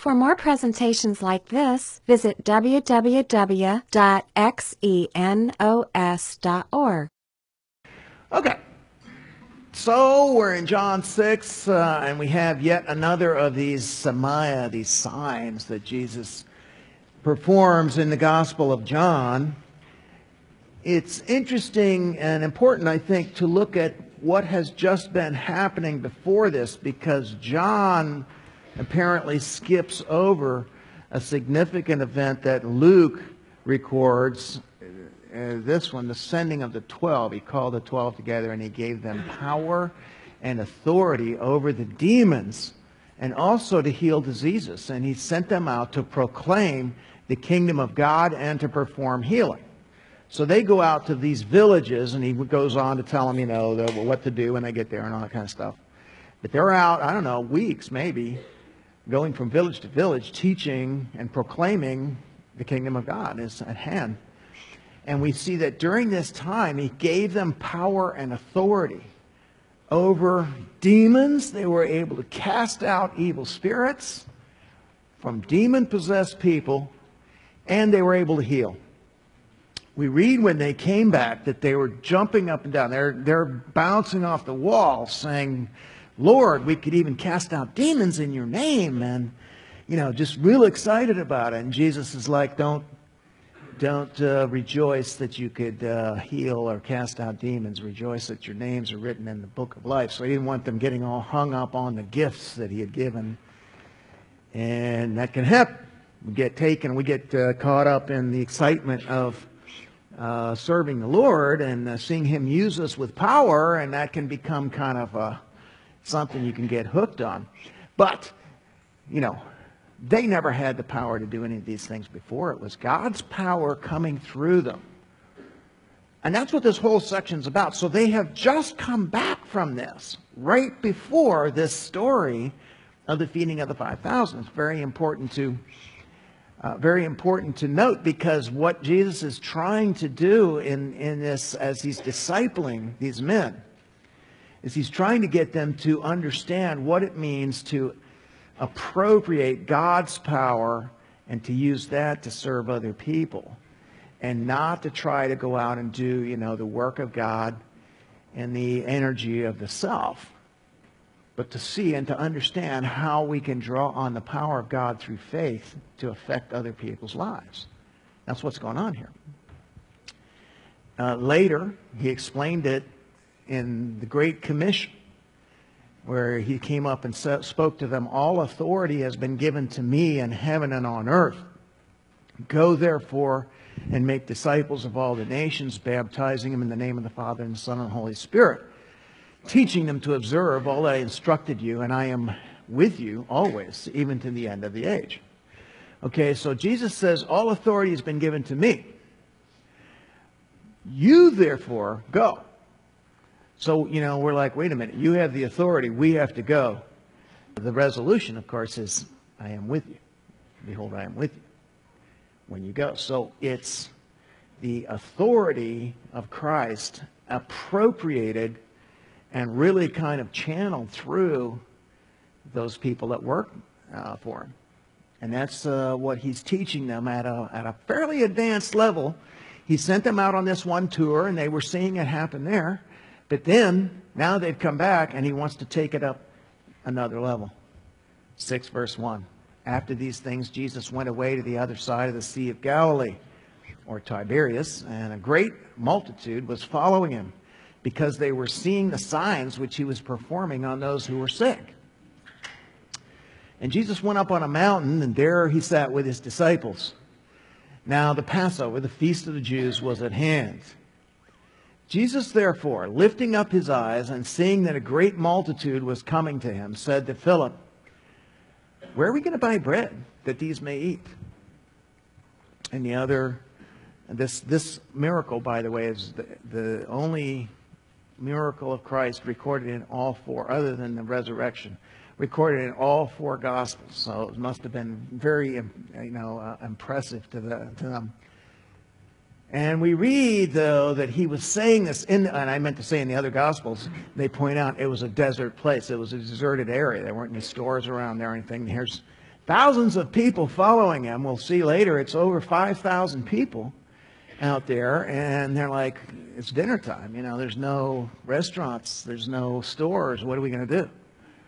For more presentations like this, visit www.xenos.org. Okay, so we're in John 6, and we have yet another of these samaya, these signs that Jesus performs in the Gospel of John. It's interesting and important, I think, to look at what has just been happening before this, because John apparently skips over a significant event that Luke records. This one, the sending of the 12. He called the 12 together and he gave them power and authority over the demons and also to heal diseases. And he sent them out to proclaim the kingdom of God and to perform healing. So they go out to these villages, and he goes on to tell them, what to do when they get there and all that kind of stuff. But they're out, I don't know, weeks maybe, going from village to village, teaching and proclaiming the kingdom of God is at hand. And we see that during this time, he gave them power and authority over demons. They were able to cast out evil spirits from demon-possessed people, and they were able to heal. We read when they came back that they were jumping up and down. They're bouncing off the wall saying, Lord, we could even cast out demons in your name. And, just real excited about it. And Jesus is like, don't rejoice that you could heal or cast out demons. Rejoice that your names are written in the book of life. So he didn't want them getting all hung up on the gifts that he had given. And that can happen. We get caught up in the excitement of serving the Lord and seeing him use us with power, and that can become kind of something you can get hooked on. But, they never had the power to do any of these things before. It was God's power coming through them. And that's what this whole section's about. So they have just come back from this, right before this story of the feeding of the 5,000. It's very important to note, because what Jesus is trying to do in this, as he's discipling these men, is he's trying to get them to understand what it means to appropriate God's power and to use that to serve other people, and not to try to go out and do, the work of God and the energy of the self, but to see and to understand how we can draw on the power of God through faith to affect other people's lives. That's what's going on here. Later, he explained it in the Great Commission, where he came up and spoke to them, all authority has been given to me in heaven and on earth. Go therefore and make disciples of all the nations, baptizing them in the name of the Father and the Son and the Holy Spirit, teaching them to observe all that I instructed you, and I am with you always, even to the end of the age. Okay, so Jesus says, all authority has been given to me. You therefore go. So, we're like, wait a minute, you have the authority, we have to go. The resolution, of course, is, I am with you. Behold, I am with you when you go. So it's the authority of Christ appropriated and really kind of channeled through those people that work for him. And that's what he's teaching them at a fairly advanced level. He sent them out on this one tour, and they were seeing it happen there. But then, now they've come back, and he wants to take it up another level. 6 verse 1. After these things, Jesus went away to the other side of the Sea of Galilee, or Tiberias, and a great multitude was following him, because they were seeing the signs which he was performing on those who were sick. And Jesus went up on a mountain, and there he sat with his disciples. Now the Passover, the feast of the Jews, was at hand. Jesus, therefore, lifting up his eyes and seeing that a great multitude was coming to him, said to Philip, where are we going to buy bread that these may eat? And this miracle, by the way, is the only miracle of Christ recorded in all four, other than the resurrection, recorded in all four Gospels. So it must have been very, impressive to them. And we read, though, that he was saying this, and I meant to say in the other Gospels, they point out it was a desert place. It was a deserted area. There weren't any stores around there or anything. thousands of people following him. We'll see later it's over 5,000 people out there, and they're like, it's dinner time. There's no restaurants, there's no stores. What are we going to do?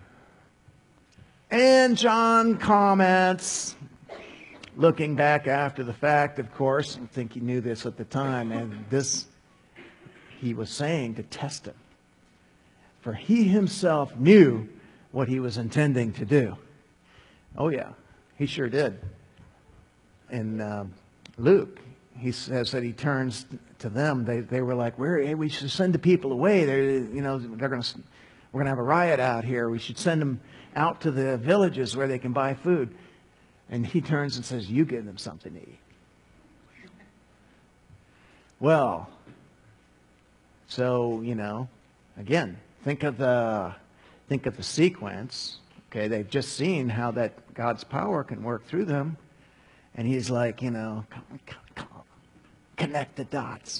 And John comments, looking back after the fact, of course. I think he knew this at the time, and this he was saying to test him. For he himself knew what he was intending to do. Oh yeah, he sure did. In Luke, he says that he turns to them. They were like, hey, we should send the people away. We're going to have a riot out here. We should send them out to the villages where they can buy food. And he turns and says, you give them something to eat. Well, so, again, think of the sequence. Okay, they've just seen how that God's power can work through them. And he's like, connect the dots.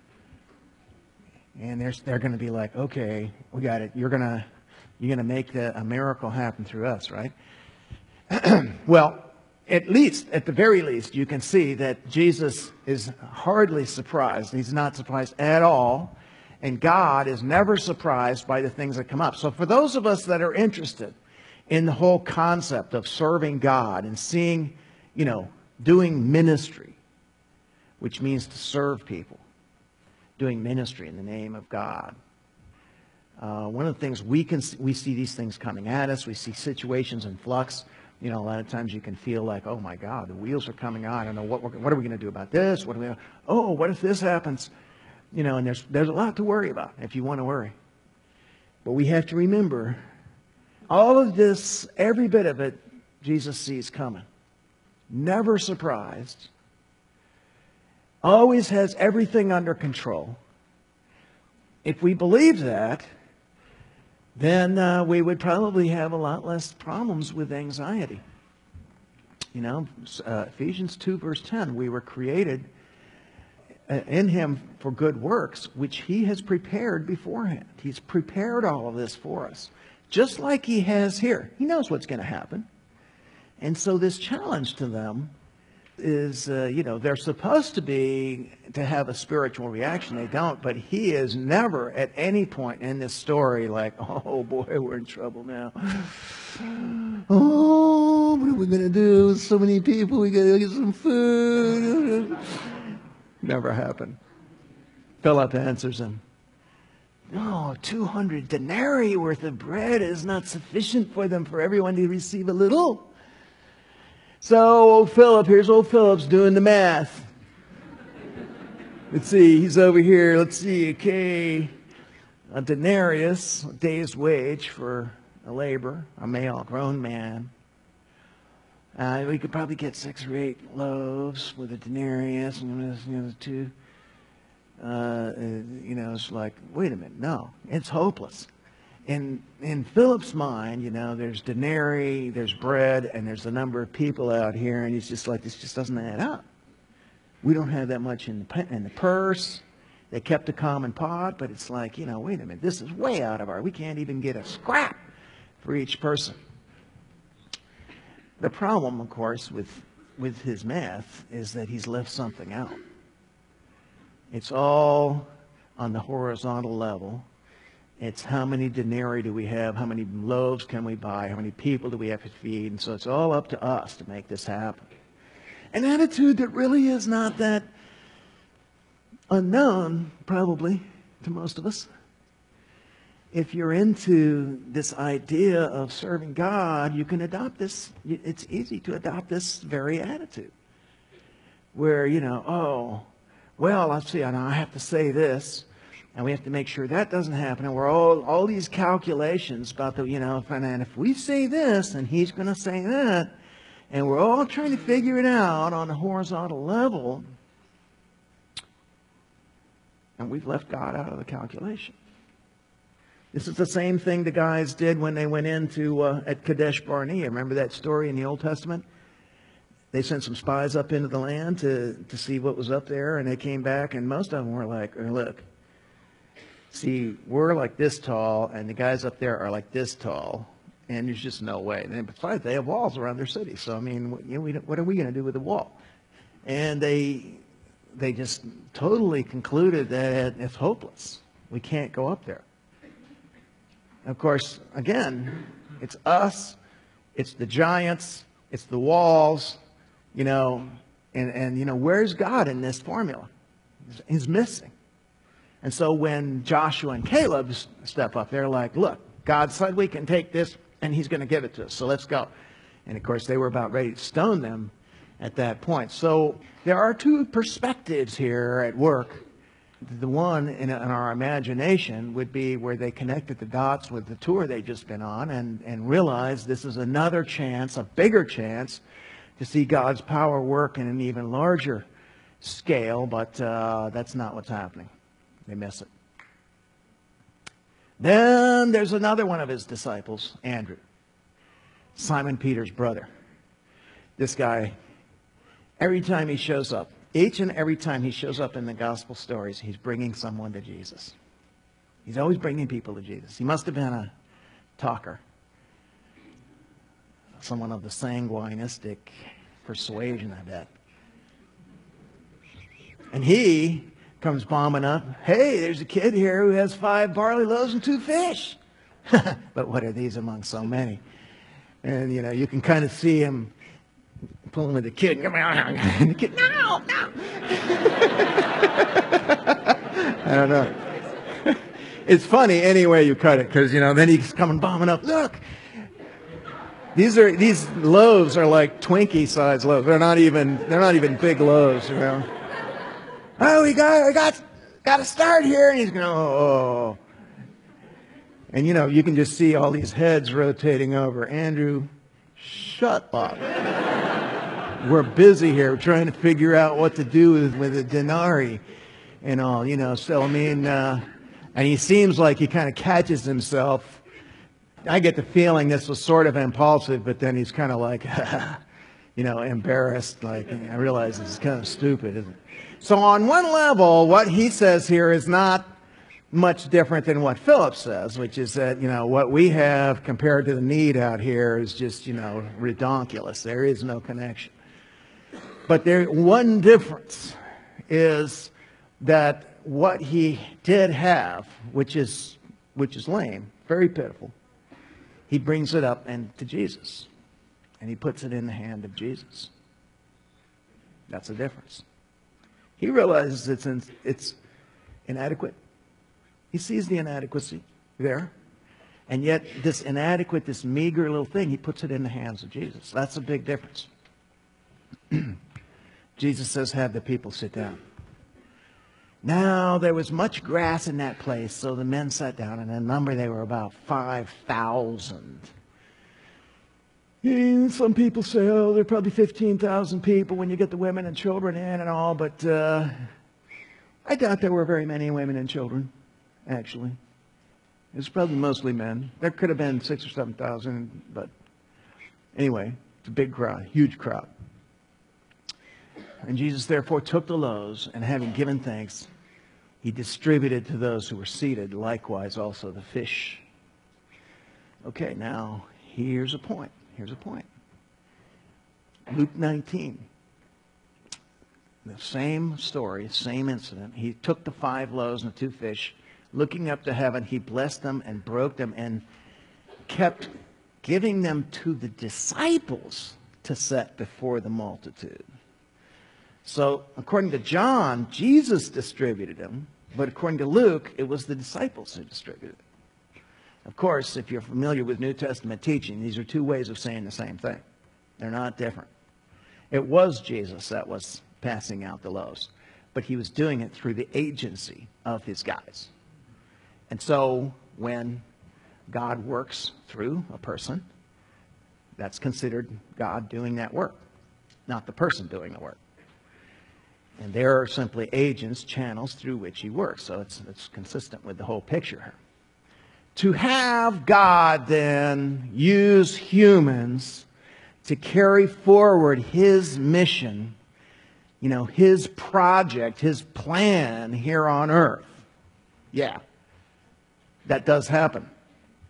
And they're going to be like, okay, we got it. You're going to make a miracle happen through us, right? Well, at the very least, you can see that Jesus is hardly surprised. He's not surprised at all. And God is never surprised by the things that come up. So for those of us that are interested in the whole concept of serving God and seeing, doing ministry, which means to serve people, doing ministry in the name of God. One of the things we see these things coming at us. We see situations in flux. A lot of times you can feel like, oh my God, the wheels are coming on. I don't know what are we going to do about this? What if this happens? And there's a lot to worry about if you want to worry. But we have to remember, all of this, every bit of it, Jesus sees coming. Never surprised. Always has everything under control. If we believe that, then we would probably have a lot less problems with anxiety. Ephesians 2 verse 10, we were created in him for good works, which he has prepared beforehand. He's prepared all of this for us, just like he has here. He knows what's going to happen. And so this challenge to them is, they're supposed to have a spiritual reaction. They don't, but he is never at any point in this story like, oh boy, we're in trouble now. Oh, what are we going to do? With so many people, we got to get some food. Never happened. Philip answers him, no, 200 denarii worth of bread is not sufficient for them, for everyone to receive a little. So here's old Philip's doing the math. Let's see, he's over here. Let's see, okay, a denarius, a day's wage for a laborer, a male, grown man. We could probably get 6 or 8 loaves with a denarius, and two. It's like, wait a minute, no, it's hopeless. In Philip's mind, there's denarii, there's bread, and there's a number of people out here, and he's just like, this just doesn't add up. We don't have that much in the purse. They kept a common pot, but it's like, wait a minute, this is way out of we can't even get a scrap for each person. The problem, of course, with his math is that he's left something out. It's all on the horizontal level. It's how many denarii do we have? How many loaves can we buy? How many people do we have to feed? And so it's all up to us to make this happen. An attitude that really is not that unknown, probably, to most of us. If you're into this idea of serving God, you can adopt this. It's easy to adopt this very attitude. Where, let's see, I have to say this. And we have to make sure that doesn't happen. And we're all these calculations about and if we say this, and he's going to say that. And we're all trying to figure it out on a horizontal level. And we've left God out of the calculation. This is the same thing the guys did when they went into at Kadesh Barnea. Remember that story in the Old Testament? They sent some spies up into the land to see what was up there. And they came back, and most of them were like, look. See, we're like this tall, and the guys up there are like this tall. And there's just no way. And besides, they have walls around their city. So, I mean, what are we going to do with the wall? And they just totally concluded that it's hopeless. We can't go up there. Of course, again, it's us, it's the giants, it's the walls, and where's God in this formula? He's missing. And so when Joshua and Caleb step up, they're like, look, God said we can take this, and he's going to give it to us, so let's go. And of course, they were about ready to stone them at that point. So there are two perspectives here at work. The one in our imagination would be where they connected the dots with the tour they'd just been on and realized this is another chance, a bigger chance, to see God's power work in an even larger scale, but that's not what's happening. They miss it. Then there's another one of his disciples, Andrew, Simon Peter's brother. This guy, every time he shows up, each and every time he shows up in the gospel stories, he's bringing someone to Jesus. He's always bringing people to Jesus. He must have been a talker, someone of the sanguinistic persuasion, I bet. And he comes bombing up, hey, there's a kid here who has 5 barley loaves and 2 fish. But what are these among so many? And, you can kind of see him pulling with the kid. And the kid, no. I don't know. It's funny any way you cut it, because, then he's coming bombing up. Look, these loaves are like Twinkie-sized loaves. They're not even big loaves, Oh, we got to start here. And he's going, oh. And, you can just see all these heads rotating over. Andrew, shut up. We're busy here. We're trying to figure out what to do with the denarii and all, So, I mean, and he seems like he kind of catches himself. I get the feeling this was sort of impulsive, but then he's kind of like, embarrassed. Like, I realize this is kind of stupid, isn't it? So on one level, what he says here is not much different than what Philip says, which is that, what we have compared to the need out here is just, redonkulous. There is no connection. But one difference is that what he did have, which is lame, very pitiful, he brings it up to Jesus. And he puts it in the hand of Jesus. That's the difference. He realizes it's inadequate. He sees the inadequacy there. And yet this inadequate, this meager little thing, he puts it in the hands of Jesus. That's a big difference. Jesus says, have the people sit down. Now there was much grass in that place, so the men sat down, and in number they were about 5,000. And some people say, there are probably 15,000 people when you get the women and children in and all, but I doubt there were very many women and children, actually. It was probably mostly men. There could have been 6,000 or 7,000, but anyway, it's a big crowd, huge crowd. And Jesus therefore took the loaves, and having given thanks, he distributed to those who were seated, likewise also the fish. Okay, now here's a point. Luke 19. The same story, same incident. He took the 5 loaves and the 2 fish. Looking up to heaven, he blessed them and broke them and kept giving them to the disciples to set before the multitude. So, according to John, Jesus distributed them. But according to Luke, it was the disciples who distributed it. Of course, if you're familiar with New Testament teaching, these are 2 ways of saying the same thing. They're not different. It was Jesus that was passing out the loaves, but he was doing it through the agency of his guys. And so when God works through a person, that's considered God doing that work, not the person doing the work. And there are simply agents, channels through which he works. So it's consistent with the whole picture here. To have God then use humans to carry forward his mission, his project, his plan here on earth. Yeah, that does happen.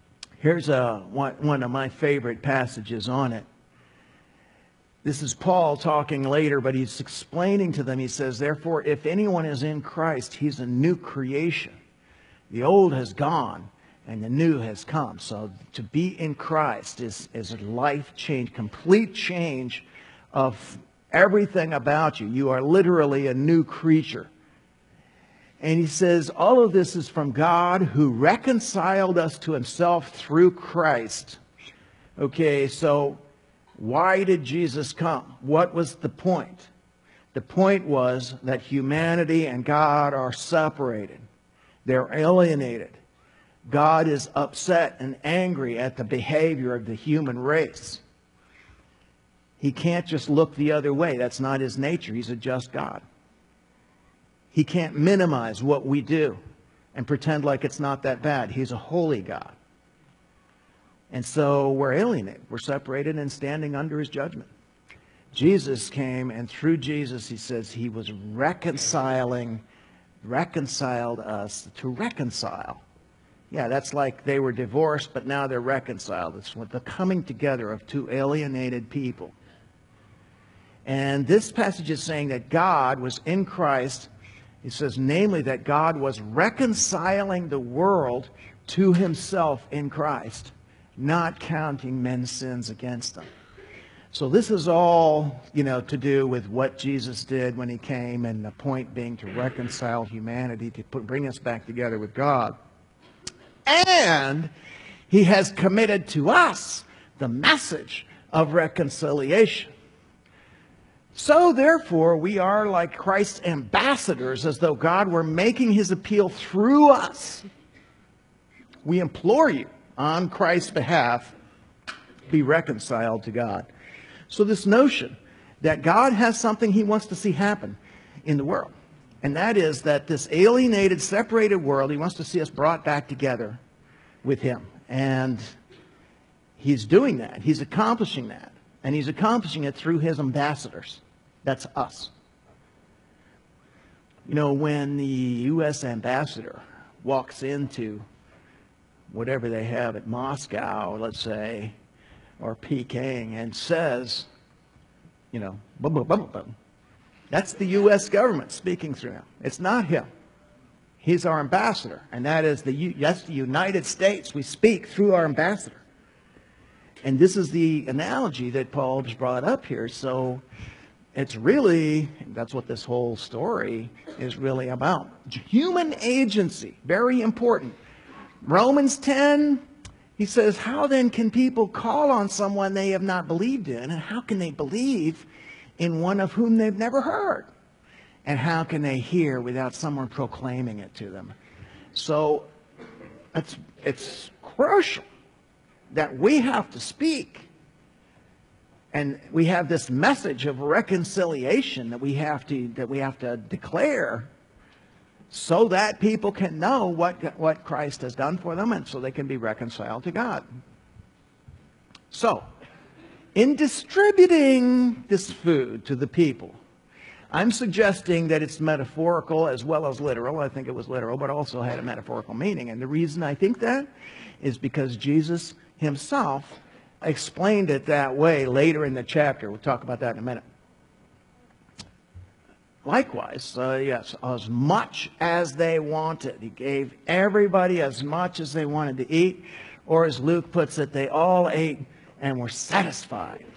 Here's one of my favorite passages on it. This is Paul talking later, but he's explaining to them. He says, therefore, if anyone is in Christ, he's a new creation. The old has gone and the new has come. So to be in Christ is a life change, complete change of everything about you. You are literally a new creature. And he says, all of this is from God who reconciled us to himself through Christ. Okay, so why did Jesus come? What was the point? The point was that humanity and God are separated. They're alienated. God is upset and angry at the behavior of the human race. He can't just look the other way. That's not his nature. He's a just God. He can't minimize what we do and pretend like it's not that bad. He's a holy God. And so we're alienated. We're separated and standing under his judgment. Jesus came, and through Jesus, he says, he was reconciled us to reconcile. Yeah, that's like they were divorced, but now they're reconciled. It's the coming together of two alienated people. And this passage is saying that God was in Christ. It says, namely, that God was reconciling the world to himself in Christ, not counting men's sins against them. So this is all, to do with what Jesus did when he came, and the point being to reconcile humanity, to bring us back together with God. And he has committed to us the message of reconciliation. So therefore, we are like Christ's ambassadors, as though God were making his appeal through us. We implore you, on Christ's behalf, be reconciled to God. So this notion that God has something he wants to see happen in the world, and that is that this alienated, separated world, he wants to see us brought back together with him. And he's doing that. He's accomplishing that. And he's accomplishing it through his ambassadors. That's us. When the U.S. ambassador walks into whatever they have at Moscow, let's say, or Peking, and says, boom, boom, boom, boom, that's the U.S. government speaking through him. It's not him. He's our ambassador, and that's the United States. We speak through our ambassador. And this is the analogy that Paul just brought up here. So it's really, that's what this whole story is really about. Human agency, very important. Romans 10, he says, how then can people call on someone they have not believed in? And how can they believe in one of whom they've never heard? And how can they hear without someone proclaiming it to them? So it's crucial that we have to speak. And we have this message of reconciliation that we have to declare, so that people can know what Christ has done for them, and so they can be reconciled to God. So, in distributing this food to the people, I'm suggesting that it's metaphorical as well as literal. I think it was literal, but also had a metaphorical meaning. And the reason I think that is because Jesus himself explained it that way later in the chapter. We'll talk about that in a minute. Likewise, yes, as much as they wanted. He gave everybody as much as they wanted to eat, or as Luke puts it, they all ate and were satisfied.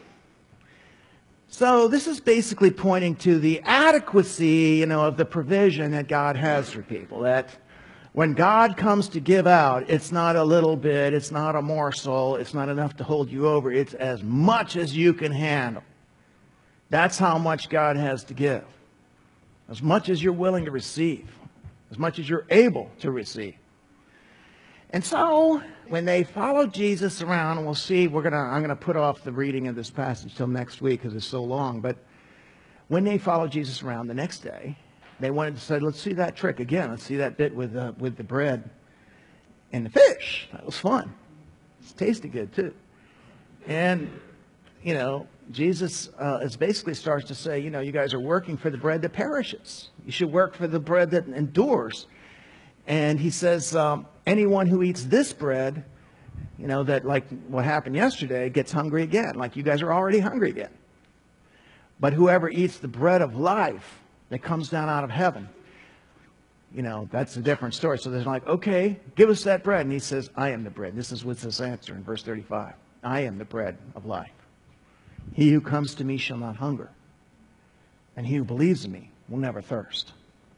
So this is basically pointing to the adequacy, of the provision that God has for people. That when God comes to give out, it's not a little bit, it's not a morsel, it's not enough to hold you over. It's as much as you can handle. That's how much God has to give. As much as you're willing to receive. As much as you're able to receive. And so, when they followed Jesus around, and we'll see, I'm going to put off the reading of this passage till next week because it's so long, but when they followed Jesus around the next day, they wanted to say, let's see that trick again. Let's see that bit with the bread and the fish. That was fun. It tasted good too. And, Jesus basically starts to say, you guys are working for the bread that perishes. You should work for the bread that endures. And he says, anyone who eats this bread that like what happened yesterday gets hungry again, like you guys are already hungry again. But whoever eats the bread of life that comes down out of heaven, that's a different story. So they're like, okay, give us that bread. And he says, I am the bread. This is what's his answer in verse 35. I am the bread of life. He who comes to me shall not hunger, and he who believes in me will never thirst.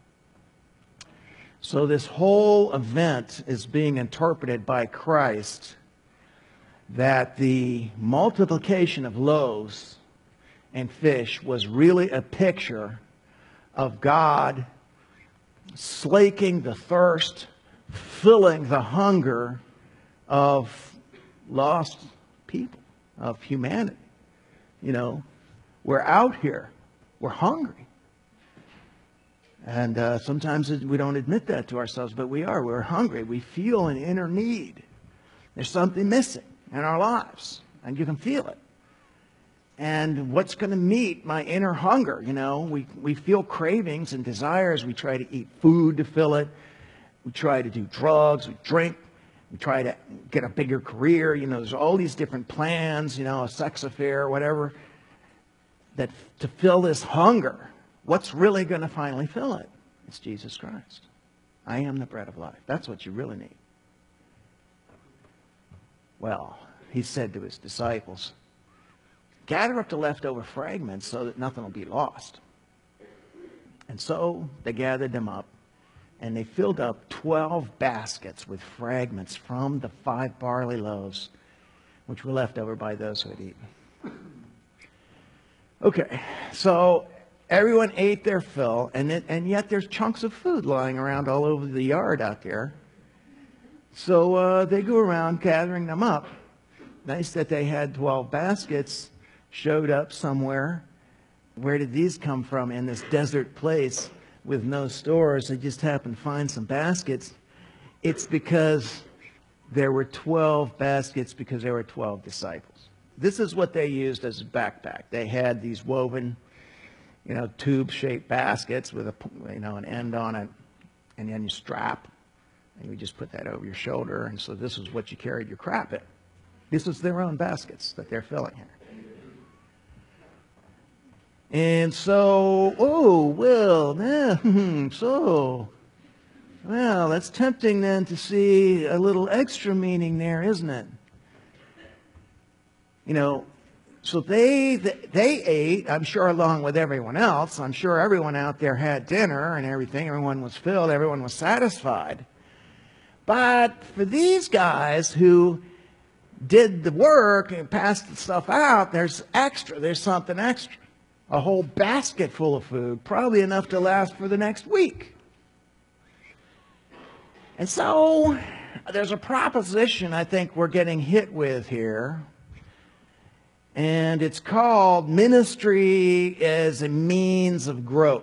So this whole event is being interpreted by Christ that the multiplication of loaves and fish was really a picture of God slaking the thirst, filling the hunger of lost people, of humanity. We're out here. We're hungry. And sometimes we don't admit that to ourselves, but we are. We're hungry. We feel an inner need. There's something missing in our lives, and you can feel it. And what's going to meet my inner hunger? We feel cravings and desires. We try to eat food to fill it. We try to do drugs. We drink. We try to get a bigger career. There's all these different plans, a sex affair, whatever, that to fill this hunger. What's really going to finally fill it? It's Jesus Christ. I am the bread of life. That's what you really need. Well, he said to his disciples, gather up the leftover fragments so that nothing will be lost. And so they gathered them up, and they filled up 12 baskets with fragments from the 5 barley loaves, which were left over by those who had eaten. Okay, so everyone ate their fill, and yet there's chunks of food lying around all over the yard out there. So they go around gathering them up. Nice that they had 12 baskets showed up somewhere. Where did these come from in this desert place with no stores? They just happened to find some baskets. It's because there were 12 baskets because there were 12 disciples. This is what they used as a backpack. They had these woven tube-shaped baskets with an end on it, and then you strap, and you just put that over your shoulder, and so this is what you carried your crap in. This is their own baskets that they're filling here. And so, that's tempting then to see a little extra meaning there, isn't it? So they ate, I'm sure, along with everyone else. I'm sure everyone out there had dinner and everything. Everyone was filled. Everyone was satisfied. But for these guys who did the work and passed the stuff out, there's extra. There's something extra. A whole basket full of food, probably enough to last for the next week. And so there's a proposition I think we're getting hit with here. And it's called ministry as a means of growth.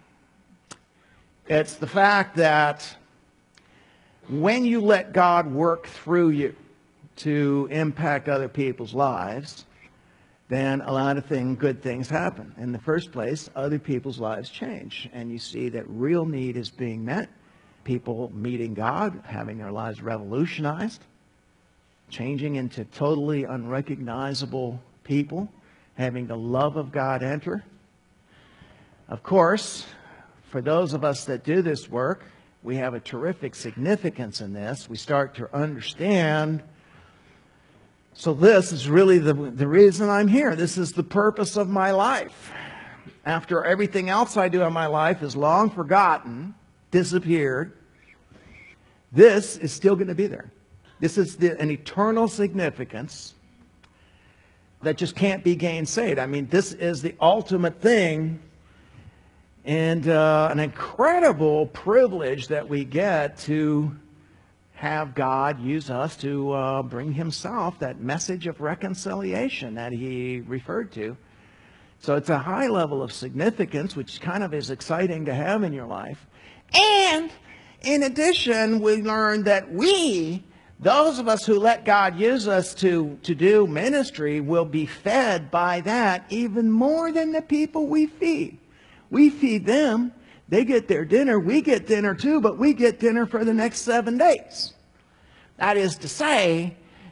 It's the fact that when you let God work through you to impact other people's lives, then a lot of good things happen. In the first place, other people's lives change. And you see that real need is being met. People meeting God, having their lives revolutionized, changing into totally unrecognizable people, having the love of God enter. Of course, for those of us that do this work, we have a terrific significance in this. We start to understand, so this is really the reason I'm here. This is the purpose of my life. After everything else I do in my life is long forgotten, disappeared, this is still going to be there. This is an eternal significance that just can't be gainsaid. I mean, this is the ultimate thing, and an incredible privilege that we get to have God use us to bring himself that message of reconciliation that he referred to. So it's a high level of significance, which kind of is exciting to have in your life. And in addition, we learn that those of us who let God use us to do ministry, will be fed by that even more than the people we feed. We feed them. They get their dinner. We get dinner too, but we get dinner for the next 7 days. That is to say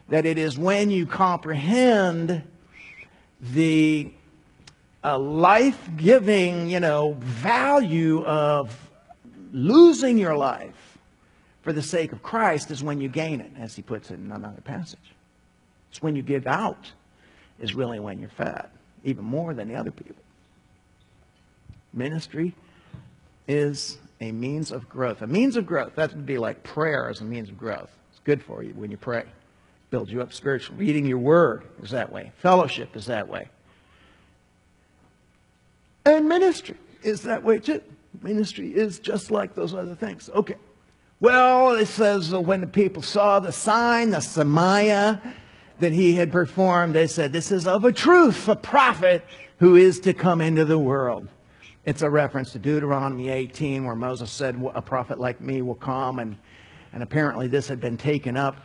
that it is when you comprehend the life-giving, value of losing your life for the sake of Christ is when you gain it, as he puts it in another passage. It's when you give out is really when you're fed, even more than the other people. Ministry is a means of growth. A means of growth, that would be like prayer as a means of growth. It's good for you when you pray. Builds you up spiritually. Reading your word is that way. Fellowship is that way. And ministry is that way too. Ministry is just like those other things. Okay. Well, it says when the people saw the sign, the Samaya, that he had performed, they said, this is of a truth, a prophet who is to come into the world. It's a reference to Deuteronomy 18, where Moses said, a prophet like me will come. And apparently this had been taken up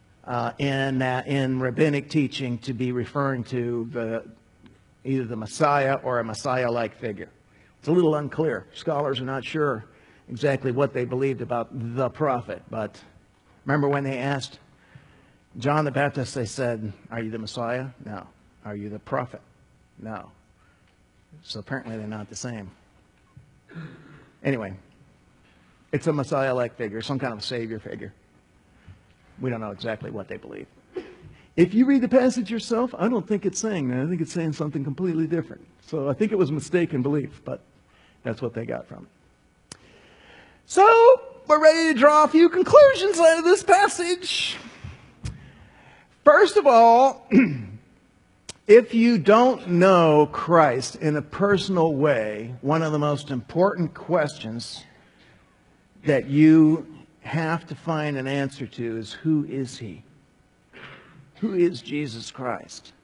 in rabbinic teaching to be referring to either the Messiah or a Messiah-like figure. It's a little unclear. Scholars are not sure exactly what they believed about the prophet. But remember when they asked John the Baptist, they said, are you the Messiah? No. Are you the prophet? No. So apparently they're not the same. Anyway, it's a Messiah-like figure, some kind of a Savior figure. We don't know exactly what they believe. If you read the passage yourself, I don't think it's saying that. I think it's saying something completely different. So I think it was mistaken belief, but that's what they got from it. So we're ready to draw a few conclusions out of this passage. First of all, if you don't know Christ in a personal way, one of the most important questions that you have to find an answer to is, who is he? Who is Jesus Christ?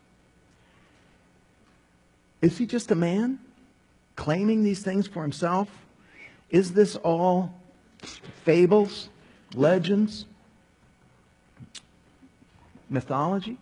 Is he just a man claiming these things for himself? Is this all fables, legends, mythology?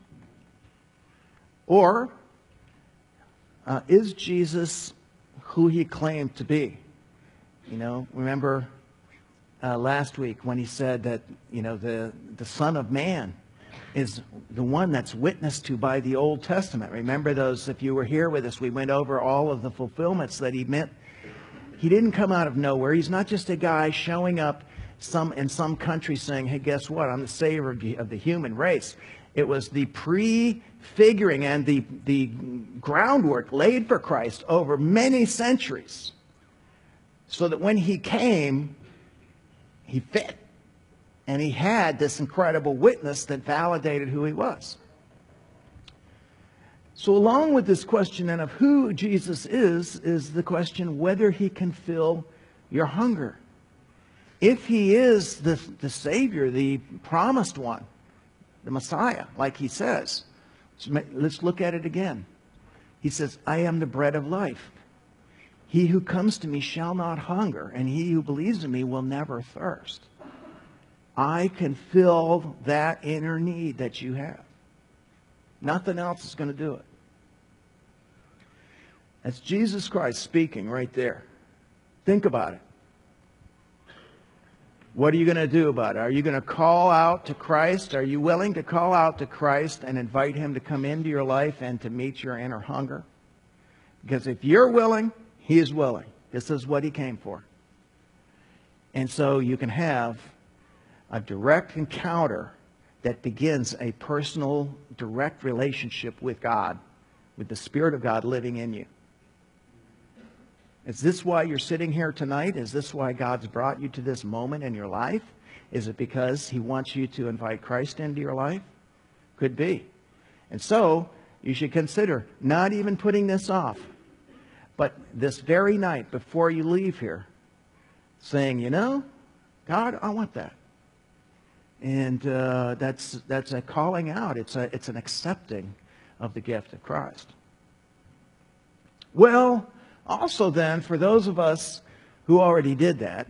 Or is Jesus who he claimed to be? Remember last week when he said that, the Son of Man is the one that's witnessed to by the Old Testament. Remember those, if you were here with us, we went over all of the fulfillments that he meant. He didn't come out of nowhere. He's not just a guy showing up in some country saying, hey, guess what? I'm the Savior of the human race. It was the prefiguring and the groundwork laid for Christ over many centuries, so that when he came, he fit. And he had this incredible witness that validated who he was. So along with this question then of who Jesus is the question whether he can fill your hunger. If he is the Savior, the promised one, the Messiah, like he says, let's look at it again. He says, I am the bread of life. He who comes to me shall not hunger, and he who believes in me will never thirst. I can fill that inner need that you have. Nothing else is going to do it. That's Jesus Christ speaking right there. Think about it. What are you going to do about it? Are you going to call out to Christ? Are you willing to call out to Christ and invite him to come into your life and to meet your inner hunger? Because if you're willing, he is willing. This is what he came for. And so you can have a direct encounter that begins a personal, direct relationship with God, with the Spirit of God living in you. Is this why you're sitting here tonight? Is this why God's brought you to this moment in your life? Is it because he wants you to invite Christ into your life? Could be. And so you should consider not even putting this off, but this very night before you leave here, saying, God, I want that. And that's a calling out. It's an accepting of the gift of Christ. Well, also then, for those of us who already did that,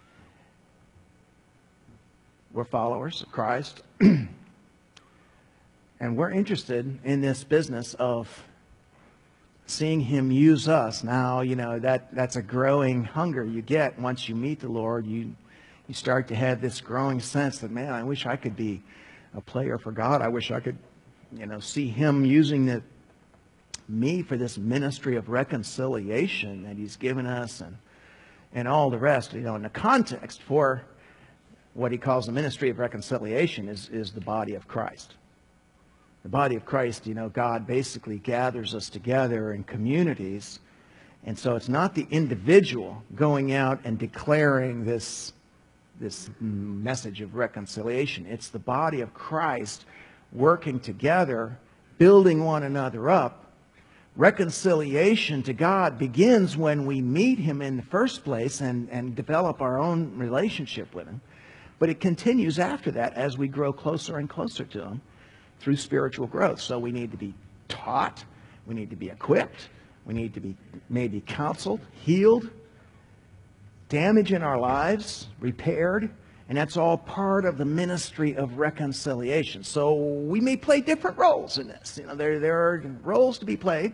we're followers of Christ, and we're interested in this business of seeing him use us. Now, that's a growing hunger you get once you meet the Lord. You start to have this growing sense that, man, I wish I could be a player for God. I wish I could, see him using me for this ministry of reconciliation that he's given us and all the rest. In the context for what he calls the ministry of reconciliation is the body of Christ. The body of Christ, God basically gathers us together in communities. And so it's not the individual going out and declaring this message of reconciliation. It's the body of Christ working together, building one another up. Reconciliation to God begins when we meet him in the first place and develop our own relationship with him. But it continues after that as we grow closer and closer to him through spiritual growth. So we need to be taught, we need to be equipped, we need to be maybe counseled, healed, damage in our lives repaired, and that's all part of the ministry of reconciliation. So we may play different roles in this. There are roles to be played.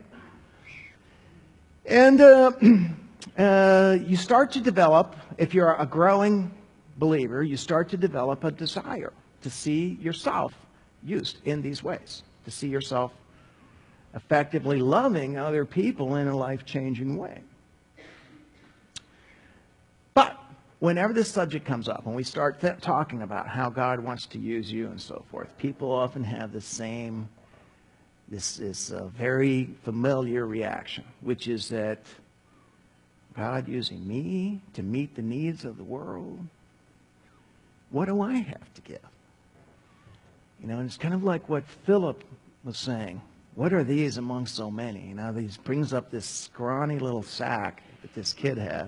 And you start to develop, if you're a growing believer, you start to develop a desire to see yourself used in these ways, to see yourself effectively loving other people in a life-changing way. But whenever this subject comes up, when we start talking about how God wants to use you and so forth, people often have this is a very familiar reaction, which is that God using me to meet the needs of the world, what do I have to give? And it's kind of like what Philip was saying. What are these among so many? These brings up this scrawny little sack that this kid had.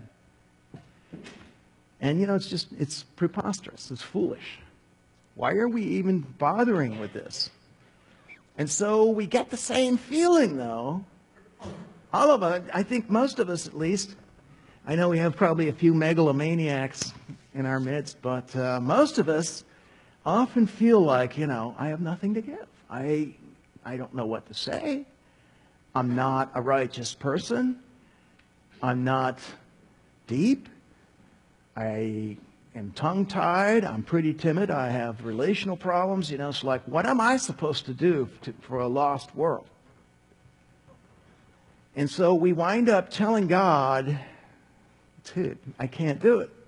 And, it's preposterous. It's foolish. Why are we even bothering with this? And so we get the same feeling, though. All of us, I think most of us at least. I know we have probably a few megalomaniacs in our midst, but most of us often feel like, I have nothing to give. I don't know what to say. I'm not a righteous person. I'm not deep. I am tongue-tied. I'm pretty timid. I have relational problems. It's like, what am I supposed to do for a lost world? And so we wind up telling God, dude, I can't do it.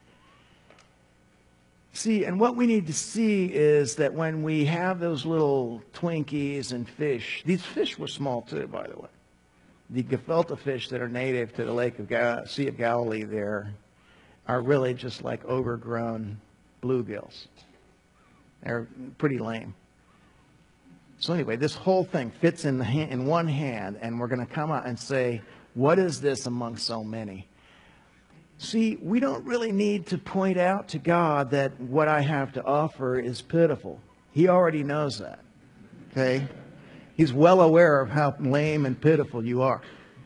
See, and what we need to see is that when we have those little Twinkies and fish, these fish were small too, by the way. The gefilte fish that are native to the Sea of Galilee there are really just like overgrown bluegills. They're pretty lame. So anyway, this whole thing fits in one hand, and we're going to come out and say, what is this among so many? See, we don't really need to point out to God that what I have to offer is pitiful. He already knows that. Okay? He's well aware of how lame and pitiful you are.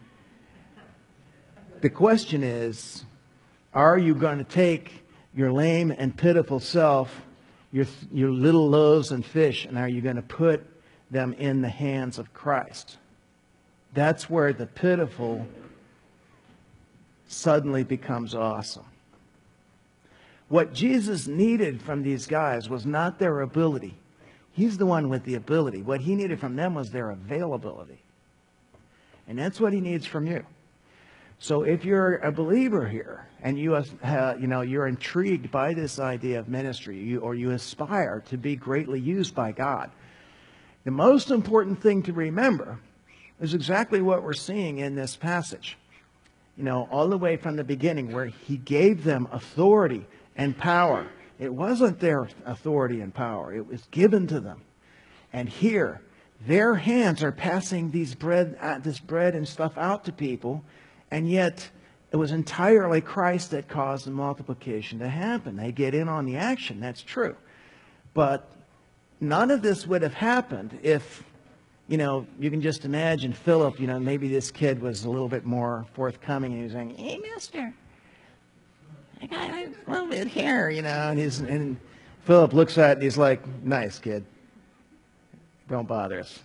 The question is, are you going to take your lame and pitiful self, your little loaves and fish, and are you going to put them in the hands of Christ? That's where the pitiful suddenly becomes awesome. What Jesus needed from these guys was not their ability. He's the one with the ability. What he needed from them was their availability. And that's what he needs from you. So if you're a believer here and you're intrigued by this idea of ministry, or you aspire to be greatly used by God, the most important thing to remember is exactly what we're seeing in this passage. All the way from the beginning, where he gave them authority and power. It wasn't their authority and power. It was given to them. And here, their hands are passing this bread and stuff out to people, and yet it was entirely Christ that caused the multiplication to happen. They get in on the action, that's true. But none of this would have happened if, you can just imagine Philip, maybe this kid was a little bit more forthcoming, and he was saying, hey, mister, I got a little bit here, and Philip looks at it and he's like, nice, kid. Don't bother us.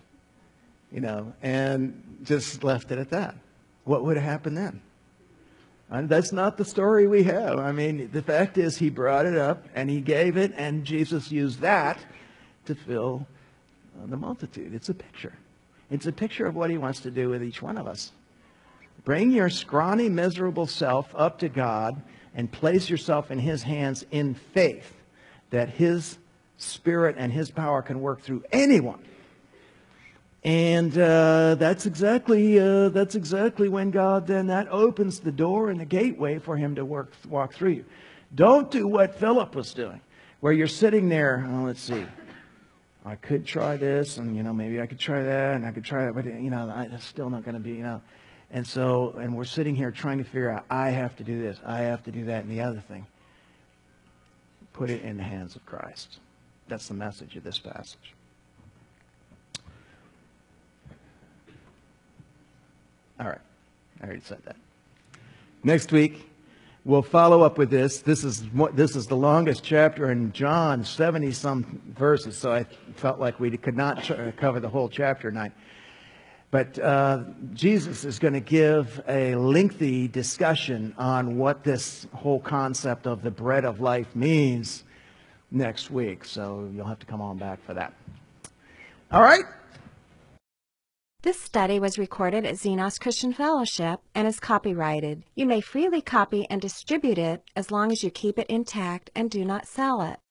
And just left it at that. What would have happened then? And that's not the story we have. I mean, the fact is he brought it up and he gave it, and Jesus used that to fill the multitude. It's a picture. It's a picture of what he wants to do with each one of us. Bring your scrawny, miserable self up to God and place yourself in his hands in faith that his Spirit and his power can work through anyone. And that's exactly when God then, that opens the door and the gateway for him to walk through you. Don't do what Philip was doing, where you're sitting there, oh, let's see, I could try this, and, maybe I could try that, and I could try that, but, it's still not going to be, and we're sitting here trying to figure out, I have to do this, I have to do that, and the other thing. Put it in the hands of Christ. That's the message of this passage. All right. I already said that. Next week, we'll follow up with this. This is the longest chapter in John, 70-some verses, so I felt like we could not cover the whole chapter tonight. But Jesus is going to give a lengthy discussion on what this whole concept of the bread of life means next week. So you'll have to come on back for that. All right. This study was recorded at Xenos Christian Fellowship and is copyrighted. You may freely copy and distribute it as long as you keep it intact and do not sell it.